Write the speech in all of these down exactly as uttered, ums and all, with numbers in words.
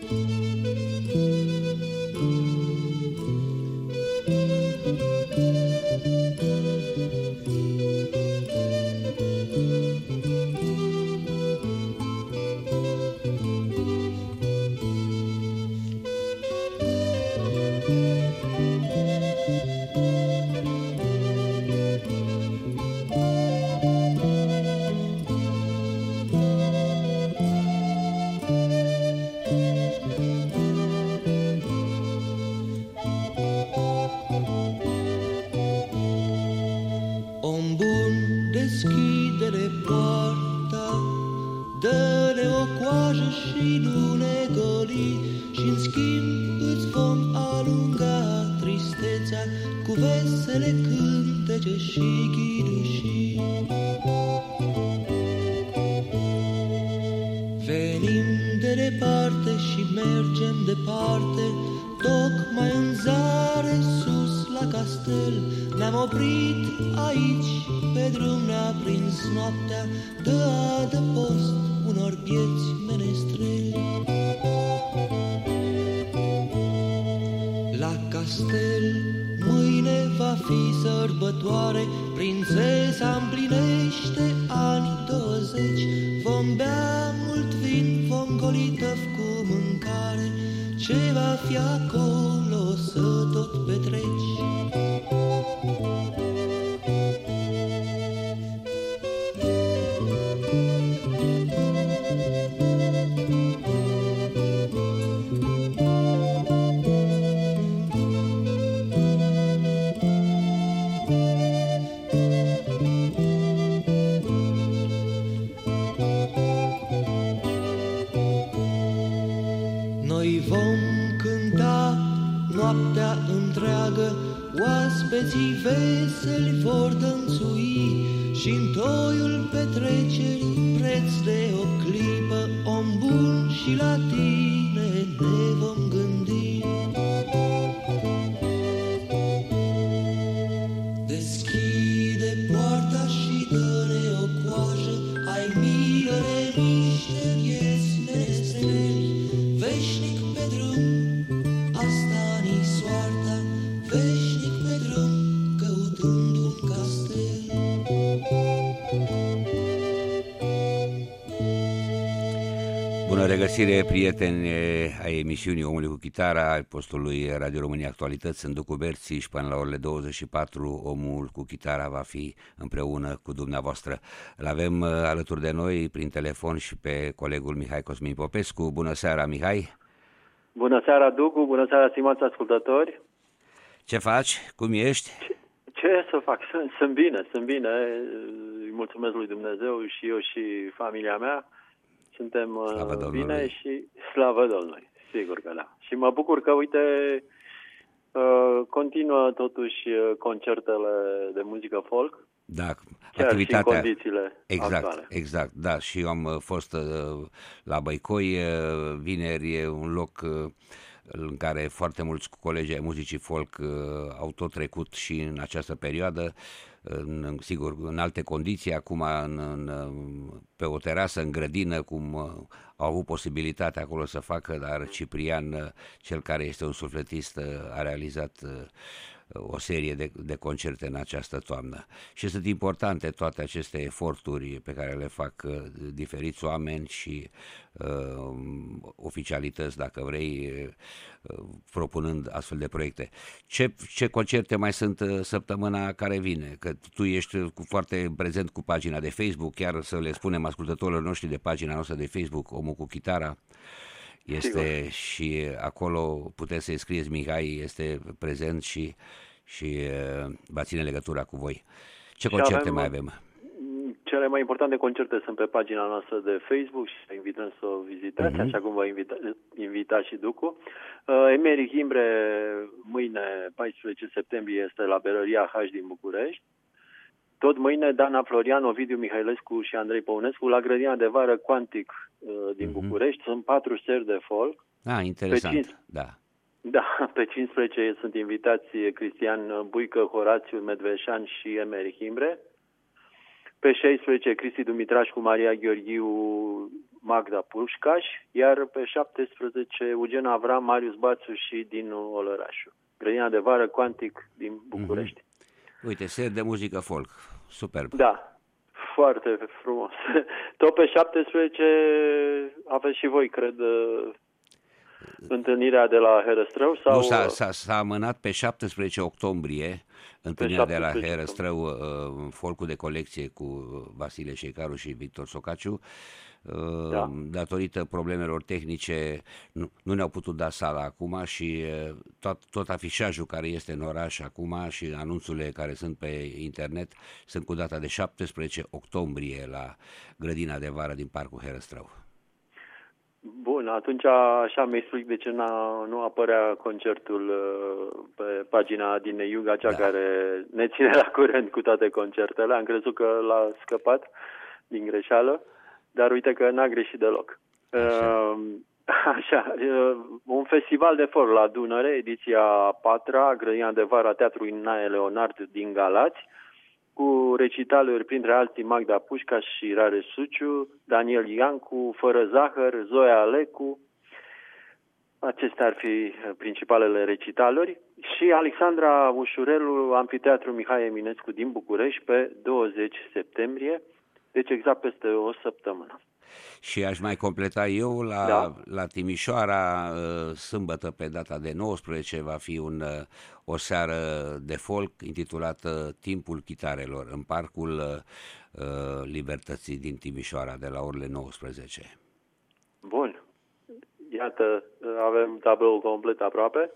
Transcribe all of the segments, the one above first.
Bună regăsire, prieteni ai emisiunii Omului cu Chitara, al postului Radio România Actualități. Sunt Ducu Berții și până la orele douăzeci și patru Omul cu Chitara va fi împreună cu dumneavoastră. Îl avem alături de noi prin telefon și pe colegul Mihai Cosmin Popescu. Bună seara, Mihai! Bună seara, Ducu! Bună seara, stimați ascultători! Ce faci? Cum ești? Ce, ce să fac? Sunt, sunt bine, sunt bine. Îi mulțumesc lui Dumnezeu și eu și familia mea. Suntem uh, bine și slavă Domnului, sigur că da. Și mă bucur că, uite, uh, continuă totuși concertele de muzică folk. Da, chiar activitatea. Și în condițiile exact, actuale. Exact, da. Și eu am fost uh, la Băicoi uh, vineri, e un loc uh, în care foarte mulți colegi ai muzicii folk uh, au tot trecut și în această perioadă. În, sigur, în alte condiții, acum în, în, pe o terasă, în grădină, cum au avut posibilitatea acolo să facă, dar Ciprian, cel care este un sufletist, a realizat o serie de, de concerte în această toamnă. Și sunt importante toate aceste eforturi pe care le fac diferiți oameni și uh, oficialități, dacă vrei, uh, propunând astfel de proiecte. Ce, ce concerte mai sunt săptămâna care vine? Că tu ești cu, foarte prezent cu pagina de Facebook, chiar să le spunem ascultătorilor noștri de pagina noastră de Facebook, Omul cu Chitara. Este Sigur. Și acolo puteți să-i scrieți, Mihai este prezent și, și uh, va ține legătura cu voi. Ce și concerte avem, mai avem? Cele mai importante concerte sunt pe pagina noastră de Facebook și vă invităm să o vizitați, uh-huh. așa cum vă invita, invita și Ducu. Uh, Emeric Imbre, mâine, paisprezece septembrie, este la Berăria H din București. Tot mâine, Dana Florian, Ovidiu Mihailescu și Andrei Păunescu la grădina de vară Quantic uh, din uh-huh. București. Sunt patru seri de folk. Ah, interesant, pe cinci... da. Da, pe cincisprezece sunt invitați Cristian Buică, Horațiu Medveșan și Emeric Imbre. Pe șaisprezece Cristi Dumitrașcu, Maria Gheorghiu, Magda Pușcaș, iar pe șaptesprezece Eugen Avram, Marius Bațu și Dinu Olărașu. Grădina de vară Quantic din București. Mm-hmm. Uite, ser de muzică folk. Superb. Da, foarte frumos. Tot pe șaptesprezece aveți și voi, cred, întâlnirea de la Herăstrău? Sau... Nu, s-a, s-a, s-a amânat pe șaptesprezece octombrie întâlnirea de la Herăstrău, uh, folcul de colecție cu Vasile Șeicaru și Victor Socaciu. Uh, da. Datorită problemelor tehnice nu, nu ne-au putut da sala acum și uh, tot, tot afișajul care este în oraș acum și anunțurile care sunt pe internet sunt cu data de șaptesprezece octombrie la grădina de vară din Parcul Herăstrău. Bun, atunci așa mi explic de ce n-a, nu apărea concertul uh, pe pagina din Iuga, cea da. care ne ține la curent cu toate concertele. Am crezut că l-a scăpat din greșeală, dar uite că n-a greșit deloc. Așa, uh, așa uh, un festival de folk la Dunăre, ediția a patra, grădina de vară a Teatrului Nae Leonard din Galați, cu recitaluri printre alții Magda Pușcaș și Rare Suciu, Daniel Iancu, Fără Zahăr, Zoia Alecu. Acestea ar fi principalele recitaluri. Și Alexandra Ușurelu, Amfiteatru Mihai Eminescu din București pe douăzeci septembrie, deci exact peste o săptămână. Și aș mai completa eu, la, da. la Timișoara, sâmbătă pe data de nouăsprezece, va fi un, o seară de folk intitulată Timpul Chitarelor, în Parcul uh, Libertății din Timișoara, de la orele nouăsprezece. Bun. Iată, avem tabloul complet aproape.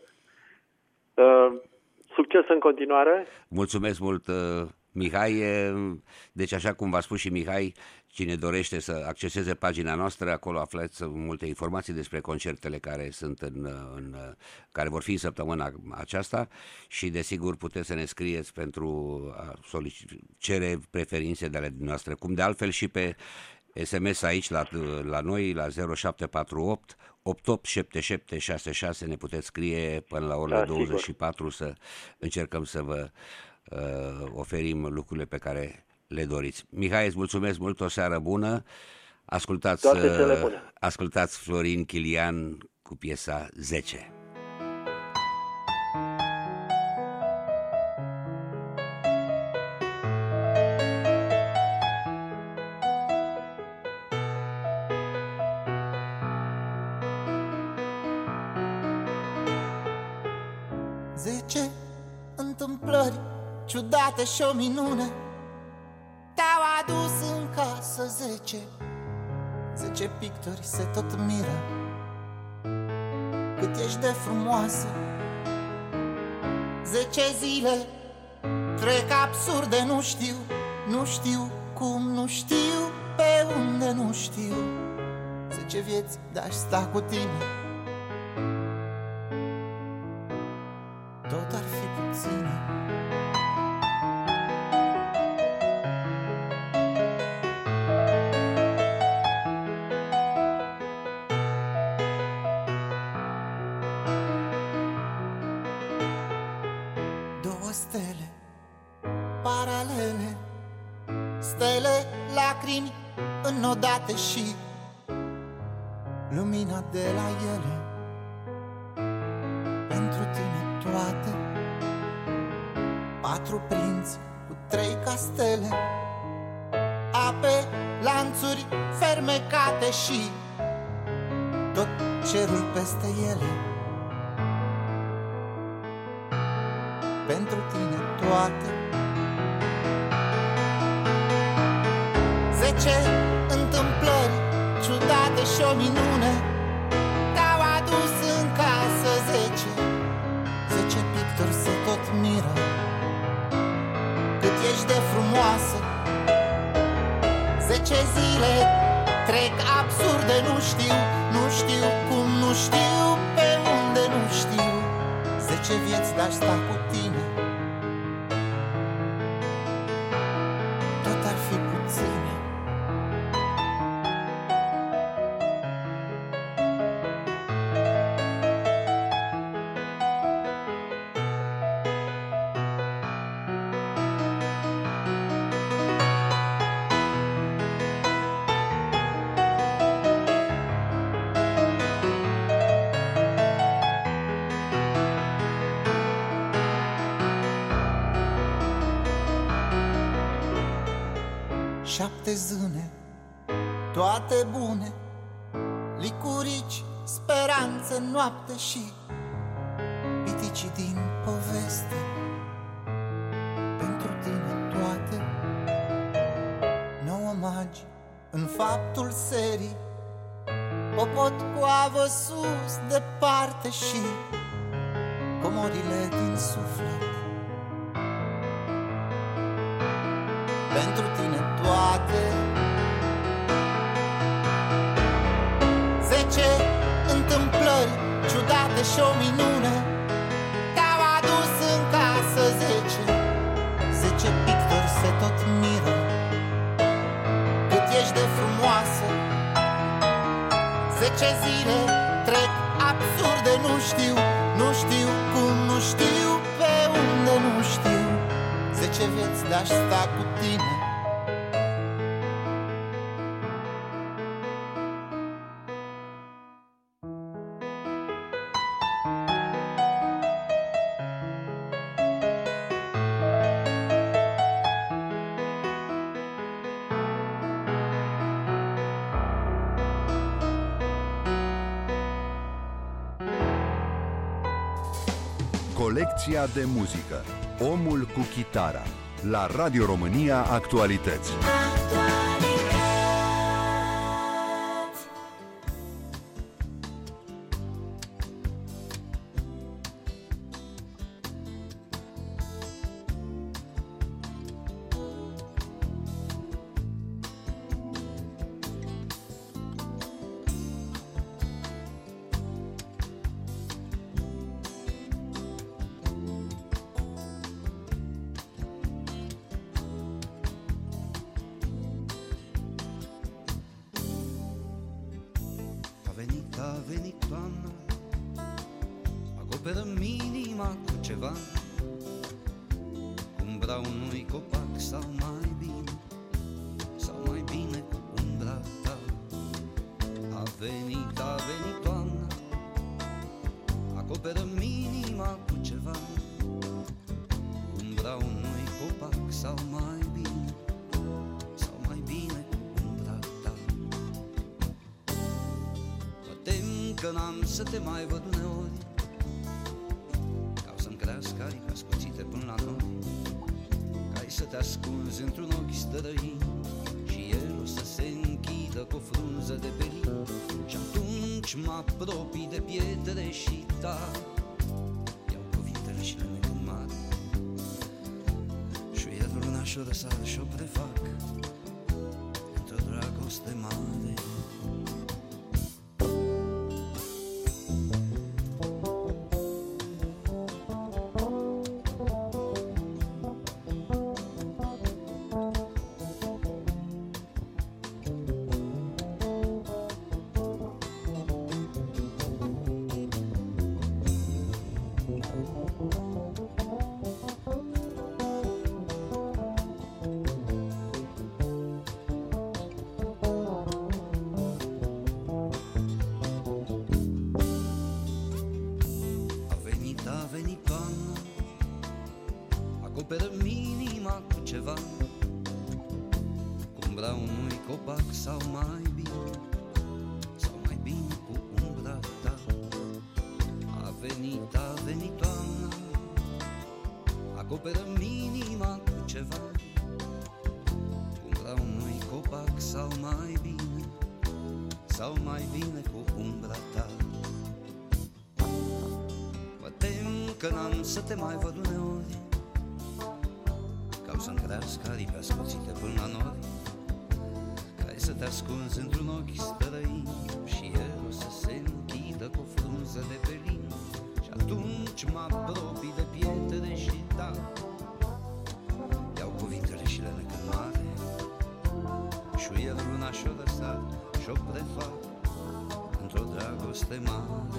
Uh, succes în continuare! Mulțumesc mult, uh, Mihai. Deci, așa cum v-a spus și Mihai, cine dorește să acceseze pagina noastră, acolo aflați multe informații despre concertele care sunt în, în care vor fi în săptămâna aceasta și desigur puteți să ne scrieți pentru a cere preferințe de ale noastre, cum de altfel și pe S M S aici la, la noi la zero șapte patru opt opt opt șapte șapte șase șase ne puteți scrie până la orele da, douăzeci și patru sigur. Să încercăm să vă uh, oferim lucrurile pe care le doriți. Mihai, îți mulțumesc mult, o seară bună. Ascultați, ascultați Florin Chilian cu piesa zece. Zece întâmplări ciudate și o minune te-au adus în casă, zece. Zece pictori se tot miră cât ești de frumoasă. Zece zile trec absurde, nu știu, nu știu cum, nu știu pe unde, nu știu. Zece vieți de-aș sta cu tine, tot ar fi puține. Două stele paralele, stele lacrimi înodate și lumina de la ele. Pentru tine toate, patru prinți cu trei castele, ape, lanțuri fermecate și tot cerul peste ele. Pentru tine toate. Zece întâmplări ciudate și o minune te-au adus în casă, zece. Zece pictori se tot miră cât ești de frumoasă. Zece zile trec absurde, nu știu, nu știu cum, nu știu pe unde, nu știu. Zece vieți de-aș sta cu tine, tot ar fi puține. zâne, toate bune, licurici, speranțe, noapte și piticii din poveste. Pentru tine toate, nouă magi în faptul serii, popot cu avă sus, departe și comorile din suflet. Pentru tine toate, zece întâmplări ciudate și o minune te-au adus în casă. Zece, zece pictori se tot miră cât ești de frumoasă. Zece zile trec absurde, nu știu, nu știu cum, nu știu pe unde, nu știu. Zece vieți de-aș sta cu tine. Colecția de muzică Omul cu chitara la Radio România Actualități. A venit toamna, acoperă minima cu ceva, umbra unui copac sau mai bine, sau mai bine cu umbra ta. A venit, a venit toamna, acoperă minima cu ceva, umbra unui copac sau mai bine, sau mai bine cu umbra ta. Că n-am să te mai văd uneori, ca să-mi crească aripi ascuțite până la noi, ca-i să te ascunzi într-un ochi străin și el o să se închidă cu o frunză de pelin. Și atunci mă apropii de pietre și tare, iau cuvintele și le nec în mare, șuierul luna și-o răsar și-o prefac într-o dragoste mare. Acoperă minima cu ceva, cu umbra unui copac sau mai bine, sau mai bine cu umbra ta. A venit, a venit toamna, acoperă minima cu ceva, cu umbra unui copac sau mai bine, sau mai bine cu umbra ta. Mă tem că n-am să te mai văd uneori, să-mi crească aripi ascuțite până la nori, ca-i să te ascunzi într-un ochi străin și el o să se închidă cu o frunză de pelin. Și atunci mă apropii de pietre și da, iau cuvintele și le nec în mare, șuier luna și-o răsar și-o prefac într-o dragoste mare.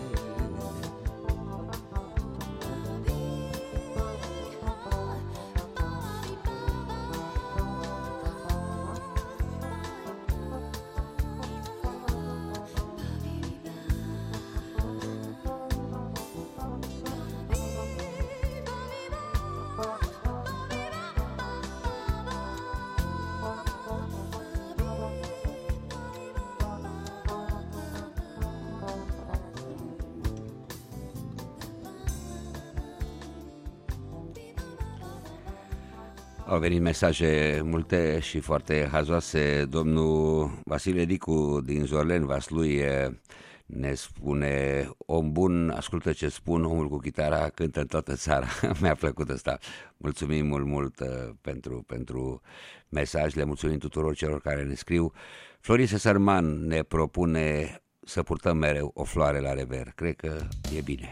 Au venit mesaje multe și foarte hazoase. Domnul Vasile Dicu din Zorlen, Vaslui, ne spune: om bun, ascultă ce spun, omul cu chitara cântă în toată țara. Mi-a plăcut asta. Mulțumim mult, mult pentru, pentru mesajele, mulțumim tuturor celor care ne scriu. Florin Sărman ne propune să purtăm mereu o floare la rever. Cred că e bine.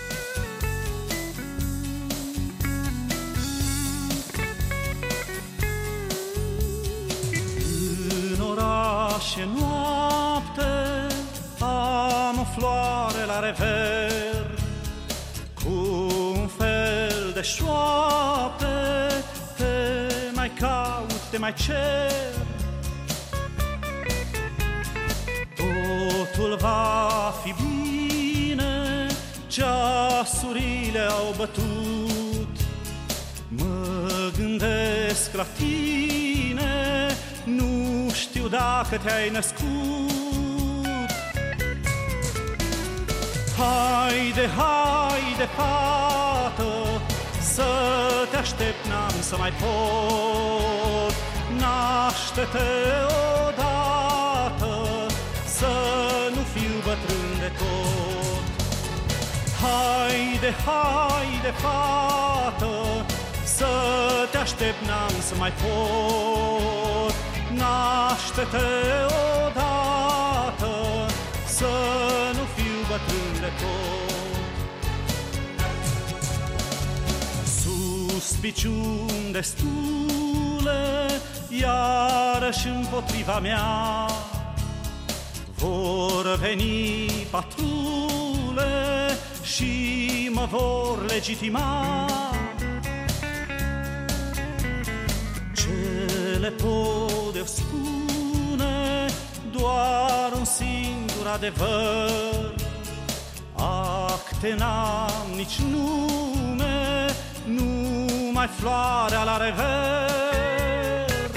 În orașe noapte am o floare la rever, cu un fel de șoapte te mai caut, te mai cer. Totul va fi bine, ceasurile au bătut, mă gândesc la tine, nu știu dacă te-ai născut. Haide, haide, fată, să te aștept, n-am să mai pot. Naște-te odată, să nu fiu bătrân de tot. Haide, haide, fată, să te aștept, n-am să mai pot. Naște-te odată, să nu fiu bătrân de tot. Suspiciuni destule, iarăși împotriva mea, vor veni patrule și mă vor legitima. Ce le pot eu spune, doar un singur adevăr. Acte n-am nici nume, numai floarea la rever.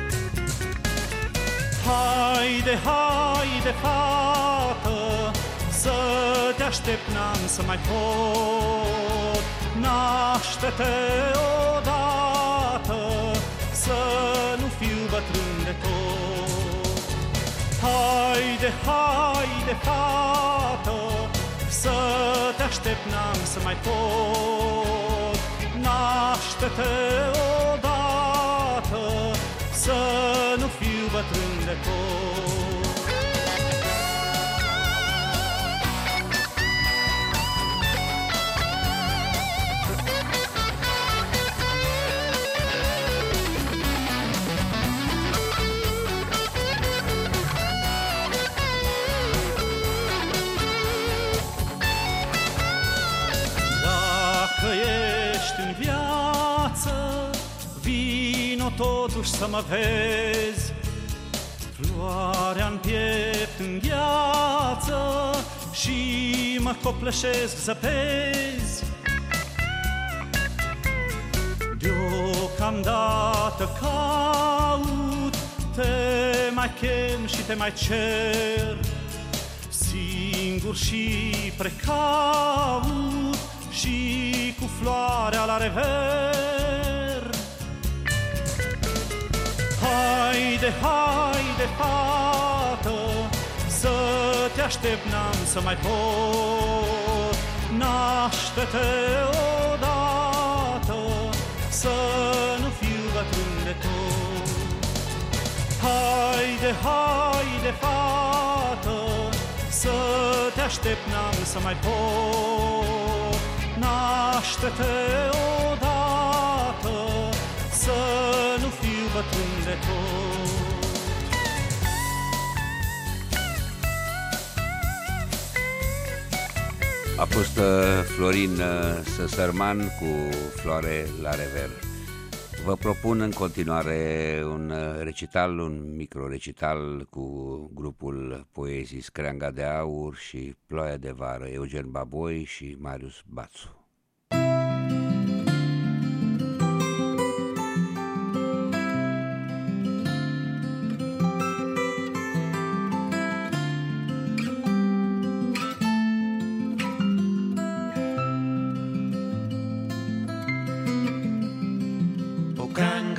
Haide, haide, fată, să te aștept, n-am să mai pot. Naște-te odată, să nu fiu bătrân de tot. Haide, haide, fată, să te aștept, n-am să mai pot. Naște-te odată, să nu fiu bătrân de tot. Dacă ești în viață, vino totuși să mă vezi. Floarea-n piept îngheață și mă copleșesc zăpezi. Deocamdată caut, te mai chem și te mai cer, singur și precaut și cu floarea la rever. Haide, haide, fată, să te aștept, n-am să mai pot. Naște-te odată, să nu fiu bătrân de tot. Haide, haide, fată, să te aștept, n-am să mai pot. Naște-te odată, să nu fiu bătrân de tot. A fost Florin Sărman cu Floare la rever. Vă propun în continuare un recital, un micro-recital cu grupul Poezii Screanga de Aur și Ploaia de Vară, Eugen Baboi și Marius Bațu. Can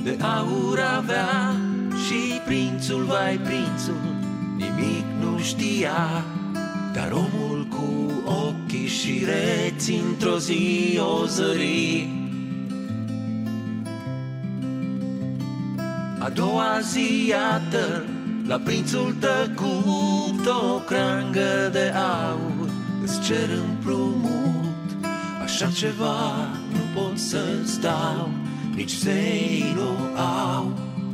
de aur avea și prințul, vai prințul, nimic nu știa. Dar omul cu ochii și reți într-o zi o zări. A doua zi, iată, la prințul tăcut o creangă de aur îți cer împrumut. Așa ceva nu pot să-ți dau, nici zei nu au.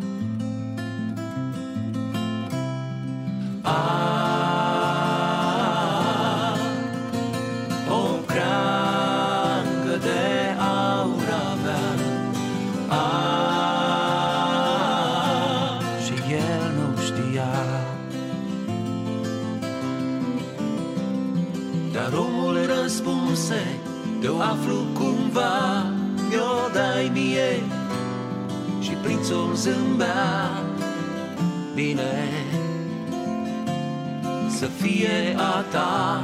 A, o creangă de aur avea, a, și el nu știa. Dar omul răspunse, te-o aflu cumva, mi-o dai mie. Și prințul zâmbea, bine, să fie a ta.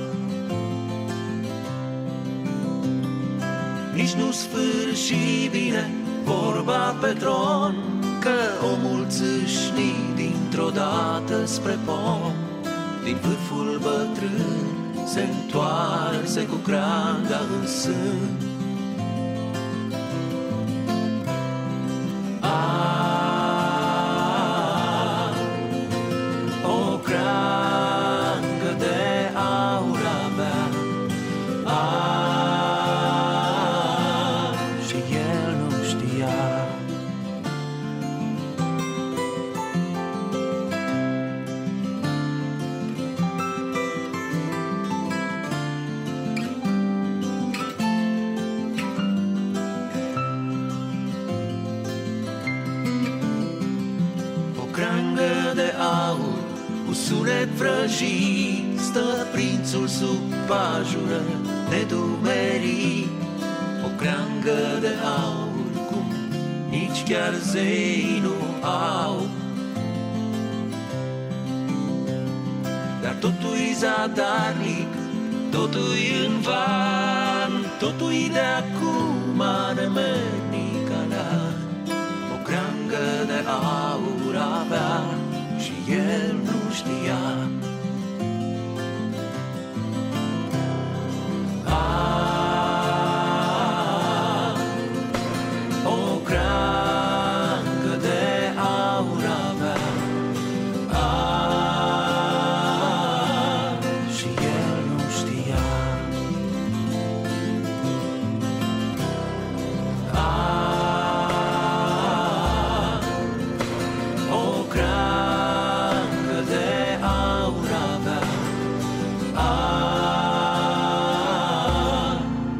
Nici nu sfârși bine vorba pe tron, că omul țâșni dintr-o dată spre pom. Din vârful bătrân se întoarse cu creanga în sân. Sunet vrăjit, stă prințul sub pajură nedumerit. O creangă de aur, cum nici chiar zei nu au. Dar totul-i zadarnic, totul-i în van, totul-i de acum nemernic alea. O creangă de aur avea și el nu știa. Ah, o creangă de aur avea, ah, și el nu știa. Ah, o creangă de aur avea, ah,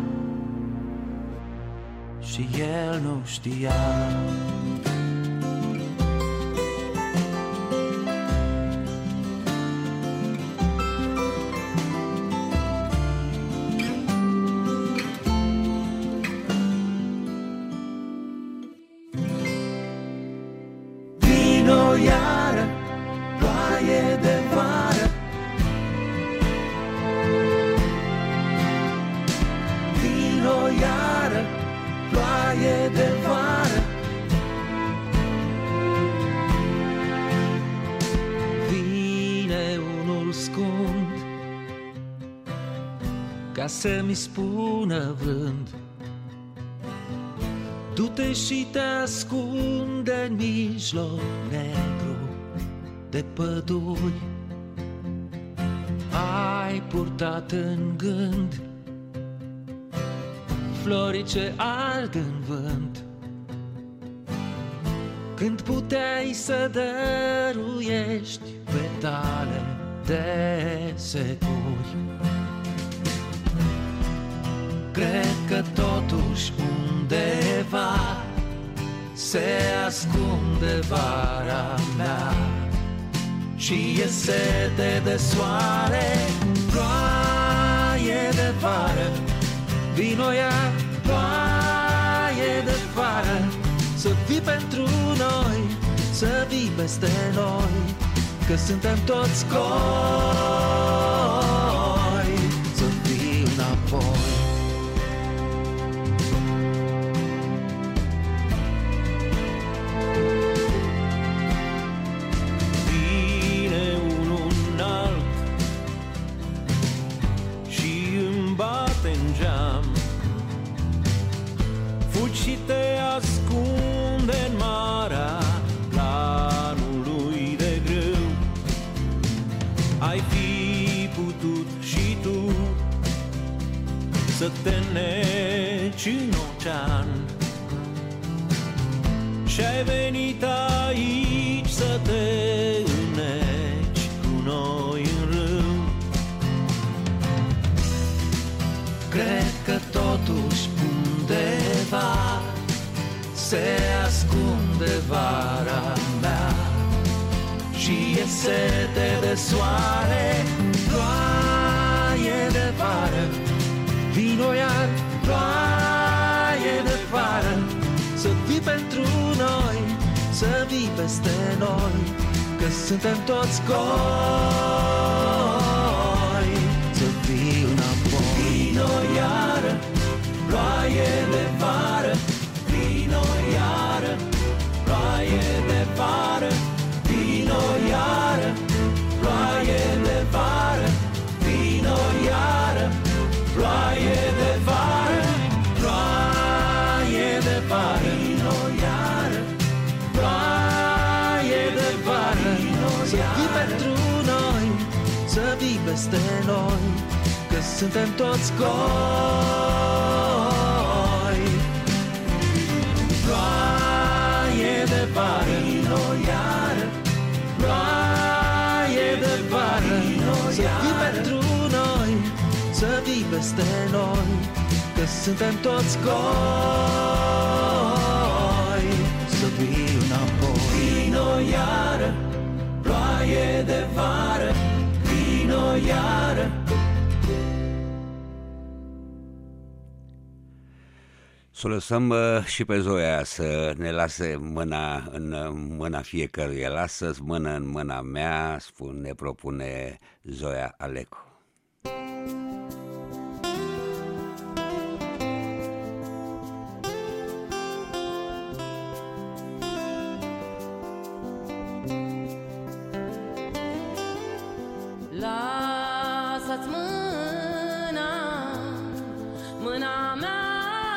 și el nu știa. Vino iară, ploaie de vară, vino iară, ploaie de vară. Vine unul scund ca să-mi spună vrând, du-te și te ascunde în mijloc negru de păduri. Ai purtat în gând florii ce ard în vânt, când puteai să dăruiești petale de securi. Cred că totuși undeva se ascunde vara mea și e sete de soare, ploaie de vară. Vino ia, ploaie de vară, să vii pentru noi, să vii peste noi, că suntem toți goi, să vii înapoi. geam. Fugi și te ascunde în marea planului de grâu. Ai fi putut și tu să te neci în ocean, și-ai venit aici să te înneci cu noi în râu. Cred că totuși undeva se ascunde vara mea și e sete de soare, ploaie de vară, vino iar, ploaie de vară, să vii pentru noi, să vii peste noi, că suntem toți goi, să vii înapoi. Vino iară, ploaie de vară, vino iară, ploaie de vară, vino iară, ploaie de vară, vino iară, ploaie de vară, ploaie de vară, vino iară, ploaie de vară, să vii pentru noi, să vii peste noi, că suntem toți goi. Ploaie de vară, vino iară, ploaie de vară, să vii pentru noi, să vii peste noi, că suntem toți goi, să vii înapoi. Vino iară, ploaie de vară, vino iară. Să o lăsăm uh, și pe Zoia să ne lase mâna în mâna fiecăruia. Lasă-ți mână în mâna mea, spune, propune Zoia Alecu. Lasă-ți mâna, mâna mea,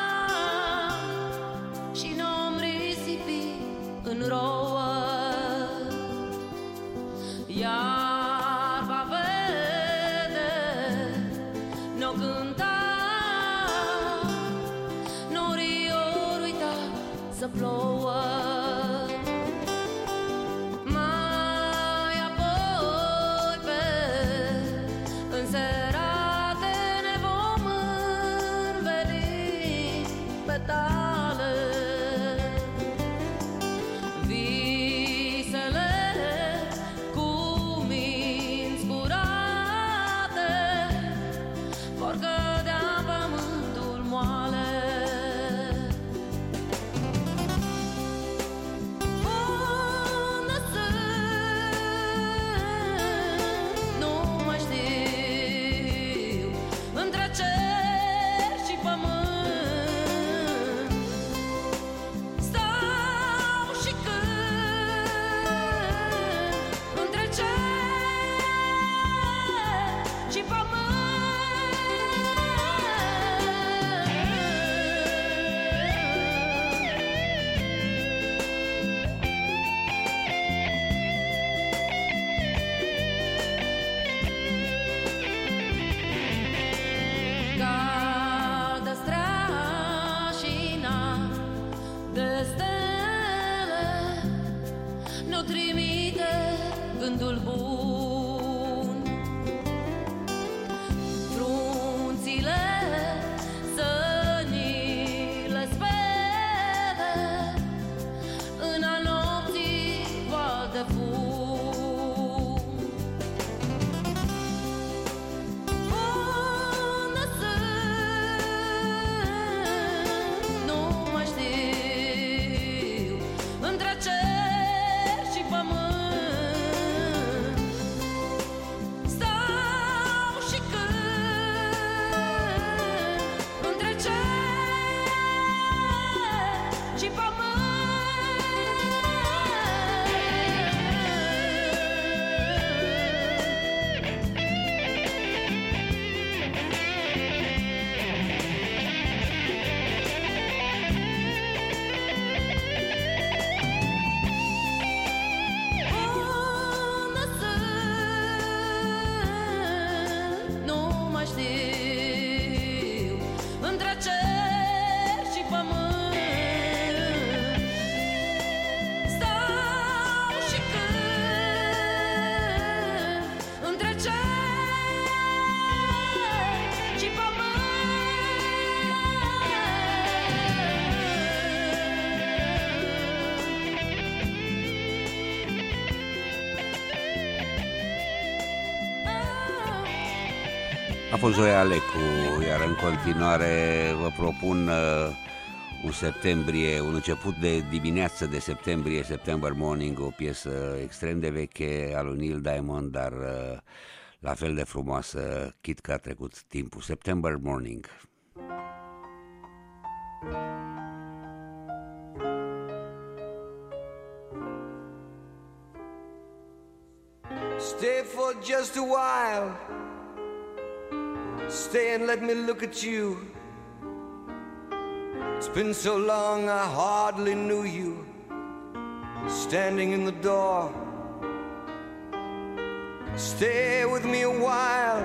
și n-om risipi în rouă. Iarba verde n-o cânta, norii ori uita să plouă. Mai apoi pe înserate ne vom înveli petale. Visele cu minți curate vor cădea în pământul moale. A fost Zoia Alecu, iar în continuare vă propun uh, un septembrie, un început de dimineață de septembrie, September Morning, o piesă extrem de veche a lui Neil Diamond, dar uh, la fel de frumoasă, chit că a trecut timpul. September Morning. Stay for just a while. Stay and let me look at you. It's been so long I hardly knew you. Standing in the door. Stay with me a while.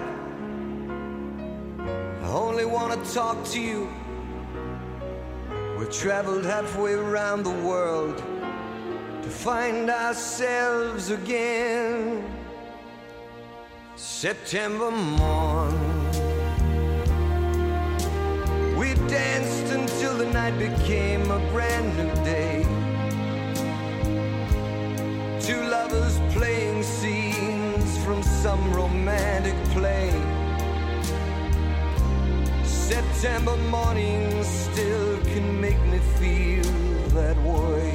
I only want to talk to you. We traveled halfway around the world to find ourselves again. September morn, we danced until the night became a brand new day. Two lovers playing scenes from some romantic play. September morning still can make me feel that way.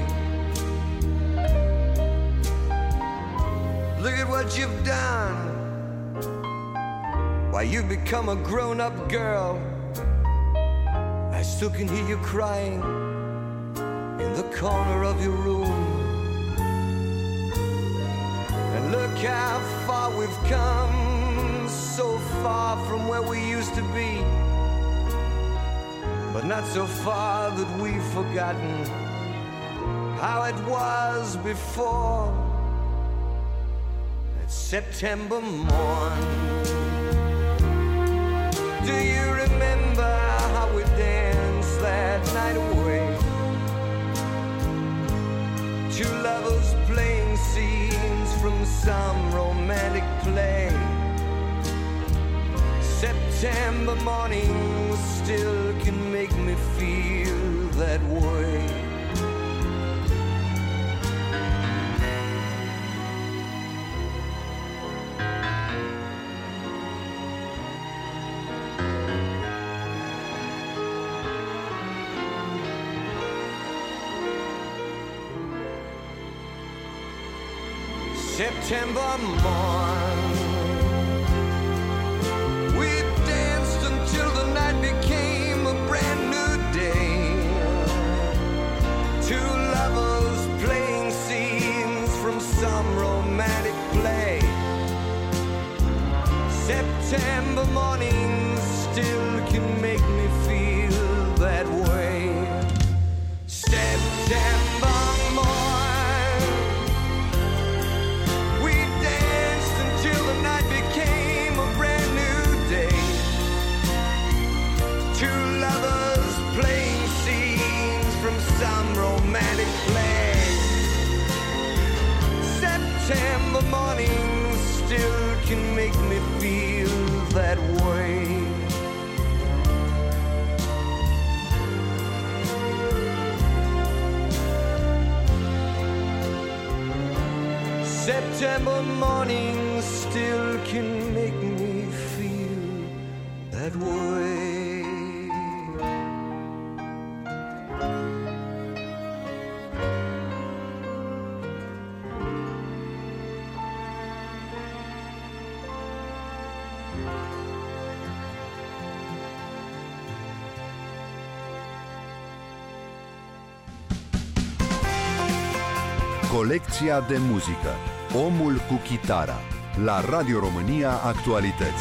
Look at what you've done. Why, you've become a grown-up girl. I still can hear you crying in the corner of your room. And look how far we've come, so far from where we used to be, but not so far that we've forgotten how it was before. That September morn, do you remember how we danced that night away? Two lovers playing scenes from some romantic play. September morning still can make me feel that way. September morn, we danced until the night became a brand new day. Two lovers playing scenes from some romantic play. September morning still can make me feel that way. September September morning still can make me feel that way. September morning still can make me feel that way. Colecția de muzică. Omul cu chitara. La Radio România Actualități.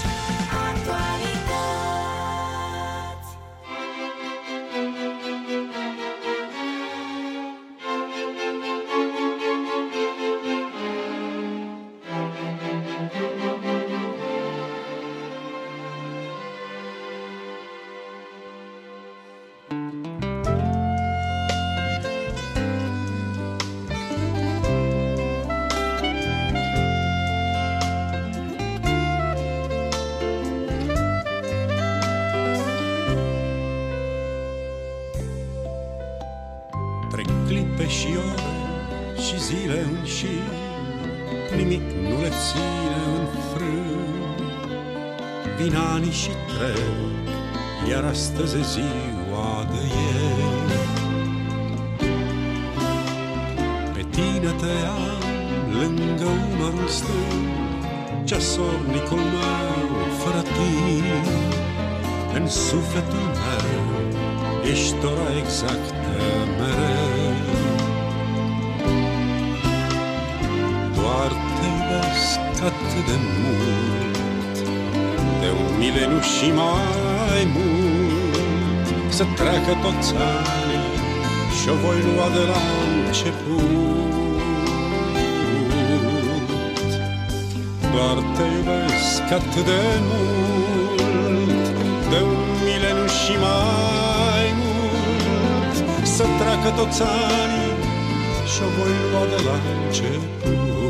clipe și ore și zile în șir, nimic nu le ține în frâu. Vin ani și trec, iar astăzi e ziua de ieri. Pe tine te am lângă umărul stâng, ceasornicul meu fără timp. În sufletul meu ești ora exactă mereu. Doar te iubesc atât de mult, de un mileniu și mai mult. Să treacă toți anii și-o voi lua de la început. Doar te iubesc atât de mult, de un mileniu și mai mult. Să treacă toți anii și-o voi lua de la început.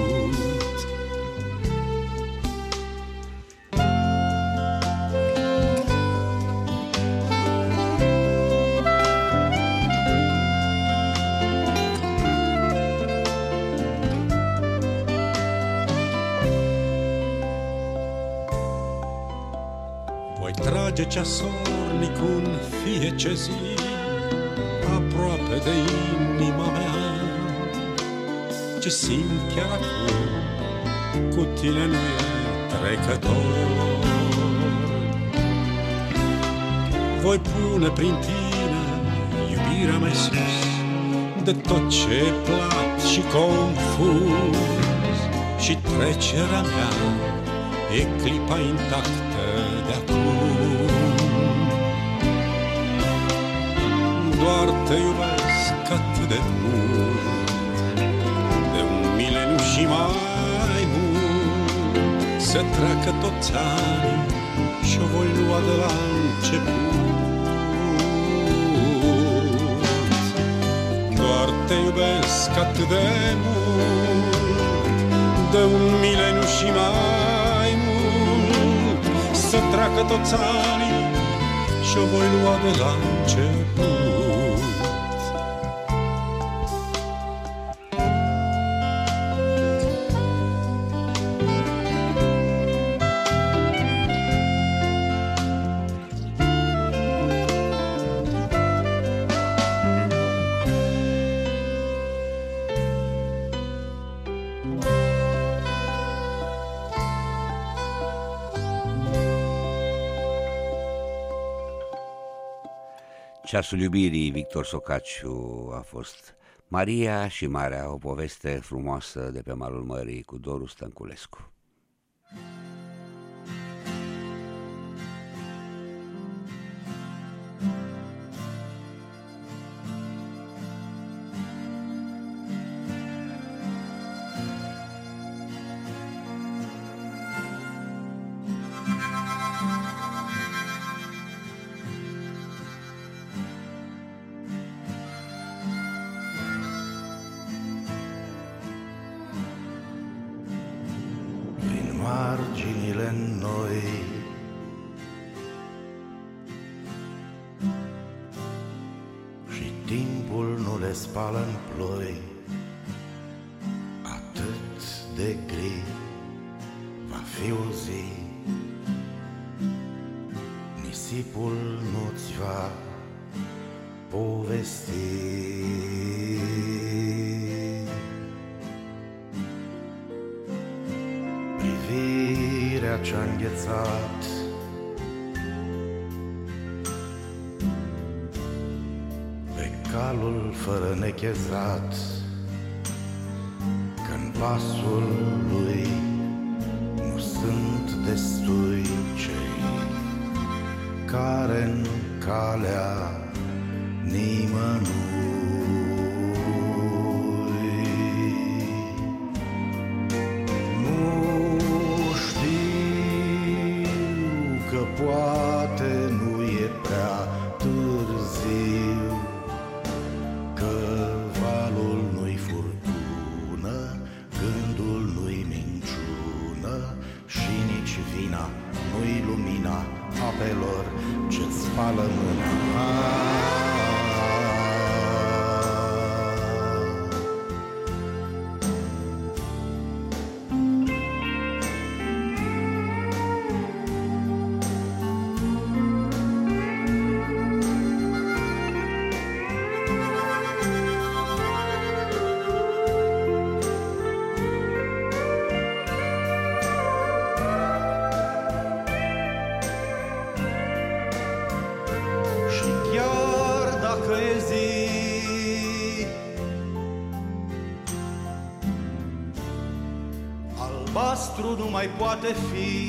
Ceasornicul în fiecare zi, aproape de inima mea. Ce simt chiar acum cu tine nu e trecător. Voi pune prin tine iubirea mai sus de tot ce e plat și confuz. Și trecerea mea e clipa intactă de acum. Doar te iubesc atât de mult, de un mileniu și mai mult. Să treacă toți ani și-o voi lua de la început. Doar te iubesc atât de mult, de un mileniu și mai mult. Să treacă toți ani și-o voi lua de la început. Ceasul iubirii, Victor Socaciu a fost. Maria și Marea, o poveste frumoasă de pe malul mării cu Doru Stănculescu. Marginile noi și timpul nu le spală în ploi. Atât de gri va fi o zi, nisipul nu-ți va povesti. Privirea ce-a înghețat pe calul fără nechezat, că-n pasul lui nu sunt destui cei care-n calea nimănui. Poate nu e prea târziu, că valul nu-i furtună, gândul nu-i minciună și nici vina nu-i lumina apelor ce-ți spală mâna. albastru nu mai poate fi,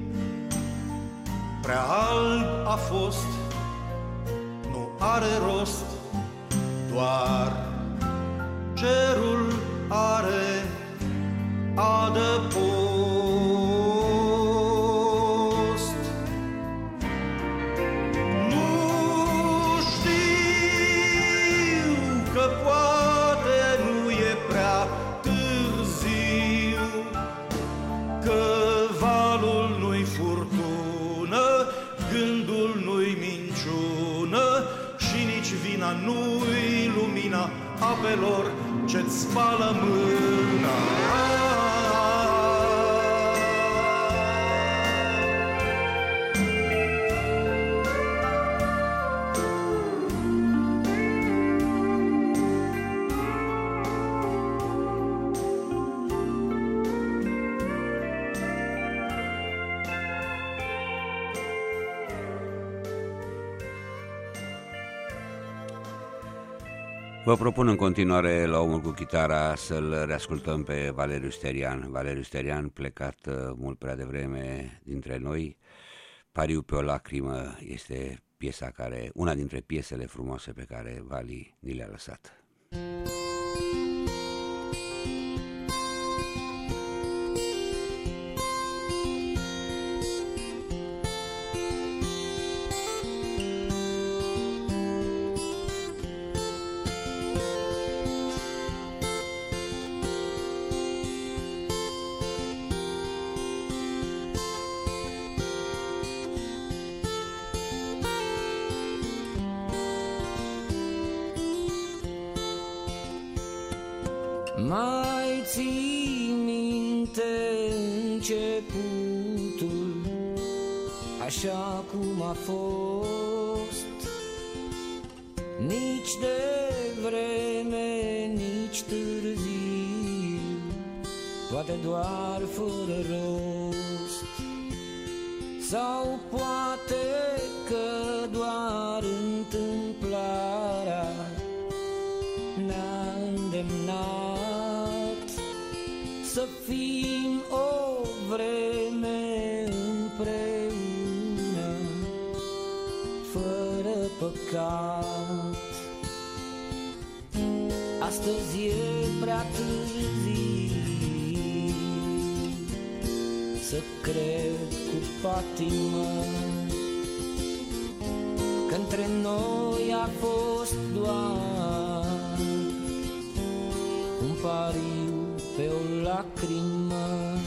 prea alb a fost, nu are rost, doar cerul are adăpost. Nu știu că poate nu e prea târziu, că valul nu-i furtună, gândul nu-i minciună și nici vina nu-i lumina apelor ce-ți spală mâna. Vă propun în continuare la Omul cu Chitara să-l reascultăm pe Valeriu Sterian. Valeriu Sterian, plecat mult prea devreme dintre noi. Pariu pe o lacrimă este piesa care, una dintre piesele frumoase pe care Vali ni le-a lăsat. Mai ții minte începutul, așa cum a fost, nici de vreme, nici târziu, poate doar fără rost, sau poate că doar întâmplarea ne-a îndemnat să fim o vreme împreună, fără păcat. Astăzi e prea târziu să cred cu patimă că între noi a fost doar un pariu pe o lacrimă.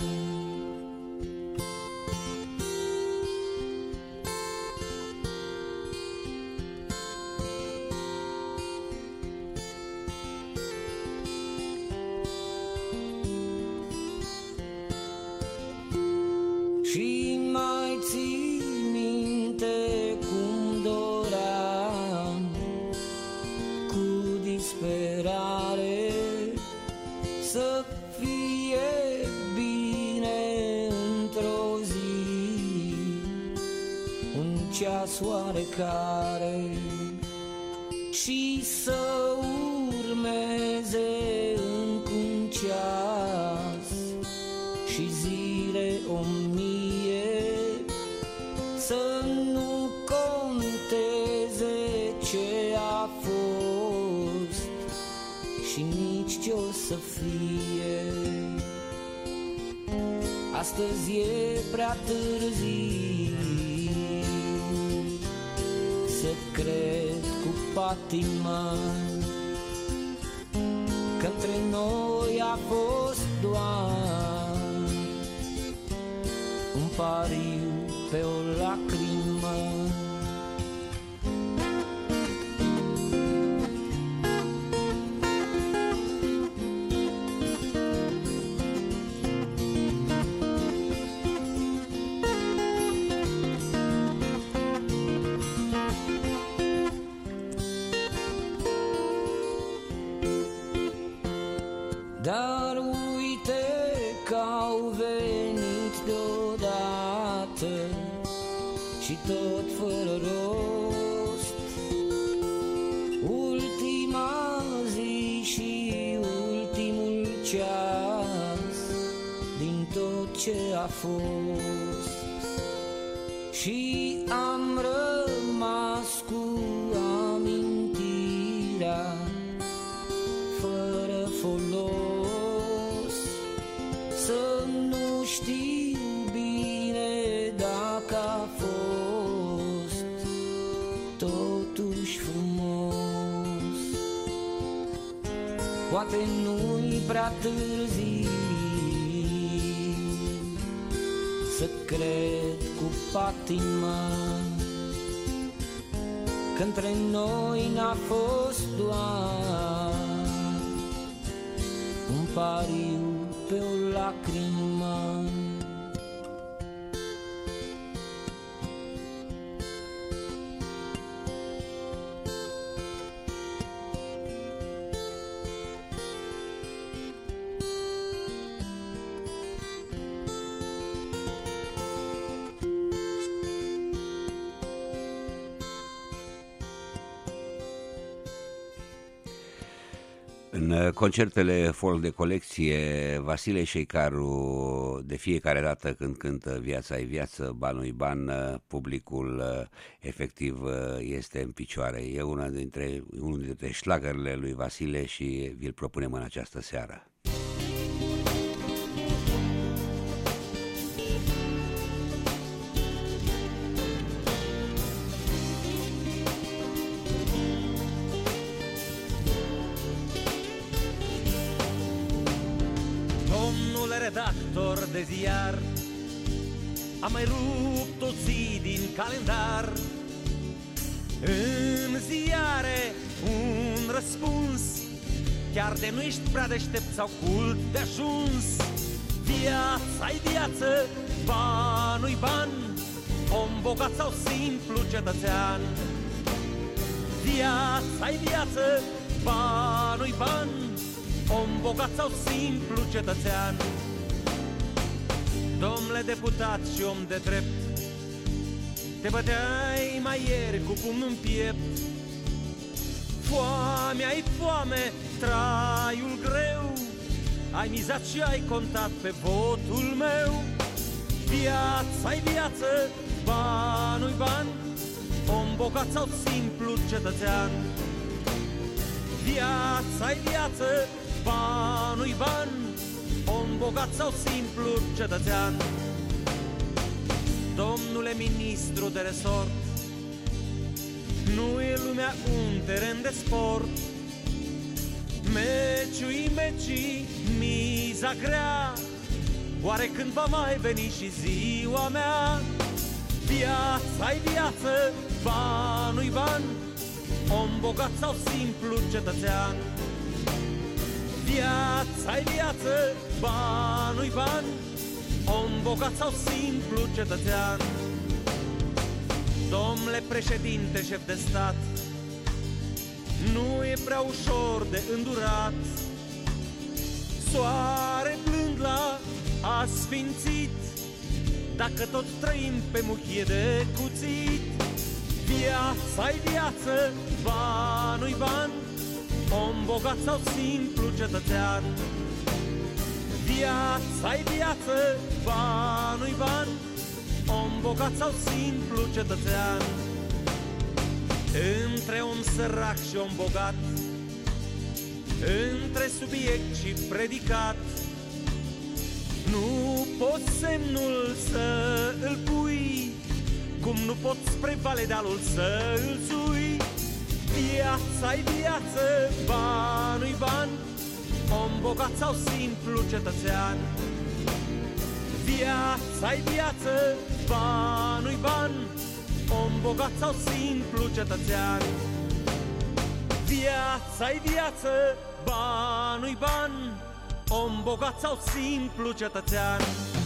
Și mai ții minte cum doream cu disperare să fie bine într-o zi, un ceas oarecare, și să urmeze încă un ceas și zile o mie, să nu conteze ce a fost și nici ce-o să fie. Astăzi e prea târziu să cred cu patimă că între noi a fost doar un pariu pe o lacrimă. Dar uite că au venit deodată și tot fără rost, ultima zi și ultimul ceas din tot ce a fost. Și am rămas cu amintirea fără folos. Să nu știu bine dacă a fost totuși frumos. Poate nu-i prea târziu să cred cu patima că între noi n-a fost doar un pariu pe o lacrimă. În concertele folk de colecție, Vasile Șeicaru, de fiecare dată când cântă Viața-i viață, banul-i ban, publicul efectiv este în picioare. E una dintre, unul dintre șlagările lui Vasile și vi-l propunem în această seară. Redactor de ziar, am mai rupt o zi din calendar. În ziare un răspuns, chiar de nu ești prea deștept sau cult de ajuns. Viața-i viață, banul-i ban, om bogat sau simplu cetățean. Viața-i viață, banul-i ban, om bogat sau simplu cetățean. Domnule deputat și om de drept, te băteai mai ieri cu pumnul în piept. Foamea-i foame, traiul greu, ai mizat și ai contat pe votul meu. Viața-i viață, banul-i ban, om bogat sau simplu cetățean. Viața-i viață, banul-i ban, om bogat sau simplu cetățean. Domnule ministru de resort, nu e lumea un teren de sport. Meciul-i mecii, miza grea, oare când va mai veni și ziua mea? Viața-i viață, banul-i ban, om bogat sau simplu cetățean. Viața-i viață, banul-i ban, om bogat sau simplu cetățean. Domnule președinte, șef de stat, nu e prea ușor de îndurat. Soare blând la asfințit, dacă tot trăim pe muchie de cuțit. Viața-i viață, banul-i ban, om bogat sau simplu cetățean. Viața-i viață, banul-i ban, om bogat sau simplu cetățean. Între om sărac și om bogat, între subiect și predicat, nu poți semnul să îl pui, cum nu poți spre vale dealul să îl sui. Viața-i viață, banul-i ban, om bogat sau simplu cetățean. Viața-i viață, banul-i ban, om bogat sau simplu cetățean. Viața-i viață, banul-i ban, om bogat sau simplu cetățean.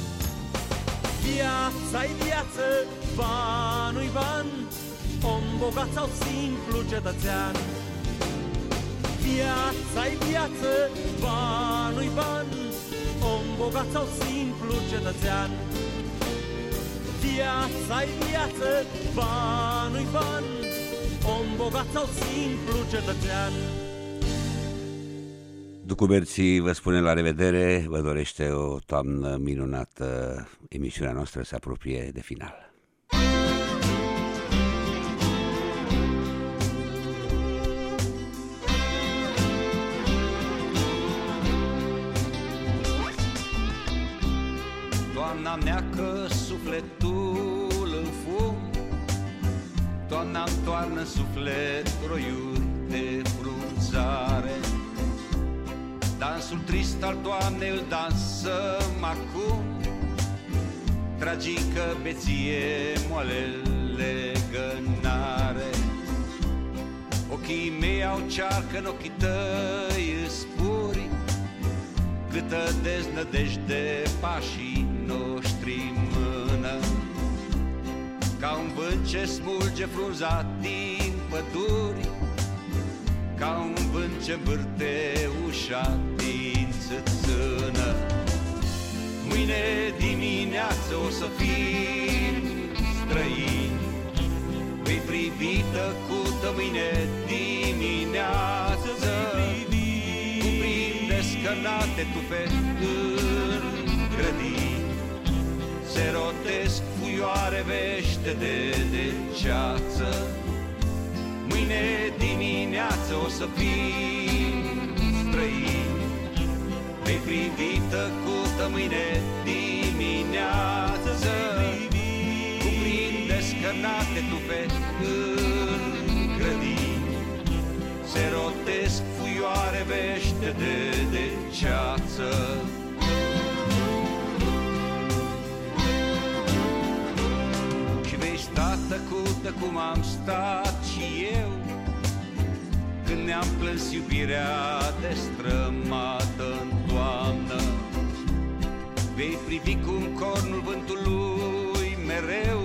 Viața-i viață, banul-i ban, om bogat sau simplu cetățean. Viața-i viață, banul-i ban, om bogat sau simplu cetățean. Viața-i viață, banul-i ban, om bogat sau simplu cetățean. Ducuberții vă spune la revedere, vă dorește o toamnă minunată, emisiunea noastră se apropie de final. Toamna neacă sufletul în fum, toamna-mi toarnă suflet roiuri de frunzare. Dansul trist al toamnei îl dansăm acum, tragică beție, moale legănare. Ochii mei au cearcă în ochii tăi spuri, câtă deznădejde pașii noștri mână. Ca un vânt ce smulge frunza din păduri, ca un vânt ce învârte ușa din țâțână. Mâine dimineață o să fim străini, vei privi tăcută mâine dimineață. Cuprinde scănate tufe în grădini, se rotesc fuioare vește de, de ceață. Mâine dimineață o să fim străini, vei privi tăcută mâine dimineață. Cuprinde scănate tufe în grădini, se rotesc fuioare vește de, de ceață. Și vei sta tăcută cum am stat și eu, când ne-am plâns iubirea destrămată în toamnă. Vei privi cum cornul vântului mereu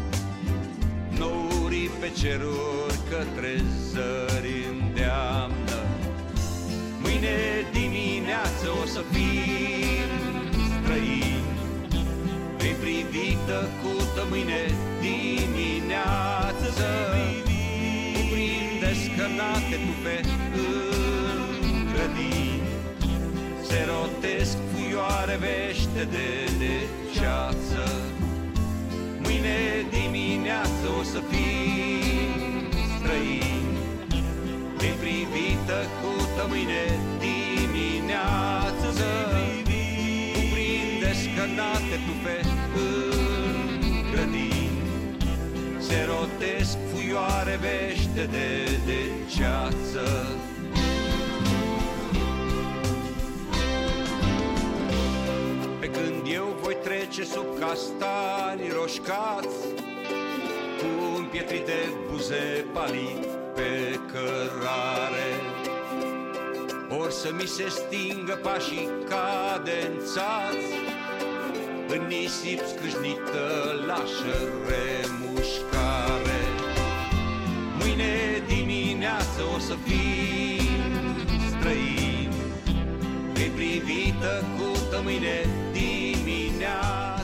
nourii pe ceruri către zări îndeamnă. Mâine dimineață o să fim străini, vei privi tăcută mâine dimineață. Cuprinde scănate tufe în grădini, se rotesc fuioare vește de, de ceață. Mâine dimineață o să fim străini, vei privi tăcută mâine dimineață. Cuprinde scănate tufe în grădini, se rotesc fuioare vește de, de ceață. Pe când eu voi trece sub castani roșcați, cu un pietrit de buze palit pe cărare, or să mi se stingă pașii cadențați, în nisip scrâșnită lașă remușcare. Mâine dimineață o să fim străini, vei privi tăcută mâine dimineață.